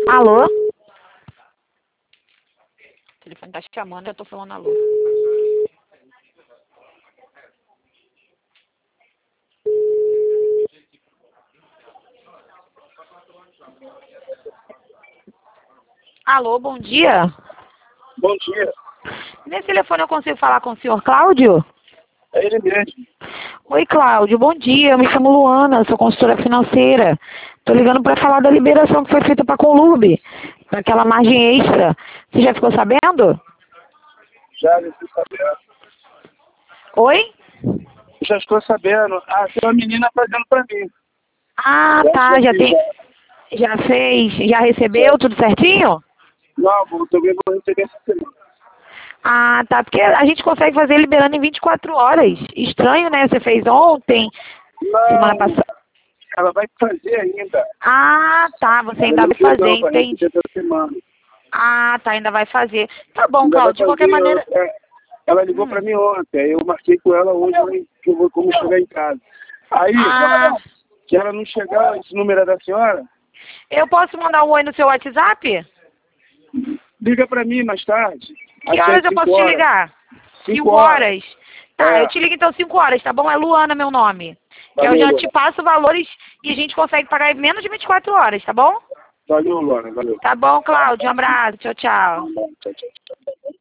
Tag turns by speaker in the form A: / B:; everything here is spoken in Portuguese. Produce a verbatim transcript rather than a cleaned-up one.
A: Alô? O telefone tá chamando, eu tô falando alô. Alô, bom dia.
B: Bom dia.
A: Nesse telefone eu consigo falar com o senhor Cláudio?
B: É ele mesmo.
A: Oi, Cláudio, bom dia. Eu me chamo Luana, sou consultora financeira. Tô ligando para falar da liberação que foi feita para a Conlurb, para aquela margem extra. Você já ficou sabendo?
B: Já estou sabendo.
A: Oi?
B: Já estou sabendo. Ah, tem uma menina fazendo para mim.
A: Ah,
B: Já
A: tá, já
B: recebi,
A: tem.
B: já.
A: Já fez? Já recebeu tudo certinho?
B: Não, vou, também vou receber essa semana.
A: Ah, tá, porque a gente consegue fazer liberando em vinte e quatro horas. Estranho, né? Você fez ontem, semana
B: Não,
A: passada.
B: ela vai fazer ainda.
A: Ah, tá, você
B: Ela
A: ainda vai
B: ligou
A: fazer,
B: não para
A: entendi.
B: receber essa semana.
A: Ah, tá, ainda vai fazer. Tá bom,
B: Ainda vai
A: Cláudio, de
B: fazer.
A: qualquer
B: Eu,
A: maneira.
B: é, ela ligou
A: Hum.
B: para mim ontem. Aí eu marquei com ela hoje que eu vou como chegar em casa. Aí,
A: Ah,
B: que ela não chegar, esse número é da senhora?
A: eu posso mandar um oi no seu WhatsApp?
B: Liga para mim mais tarde.
A: Que
B: Até
A: horas eu
B: cinco
A: posso te
B: horas.
A: ligar?
B: cinco
A: Cinco
B: horas.
A: horas. Tá, eu
B: É,
A: te ligo então cinco horas, tá bom? É Luana meu nome. Que eu
B: valeu,
A: já
B: Luana.
A: te passo valores e a gente consegue pagar em menos de vinte e quatro horas, tá bom?
B: Valeu, Luana. Valeu.
A: Tá bom, Cláudio. Um abraço. Tchau, tchau.
B: Tchau, tchau.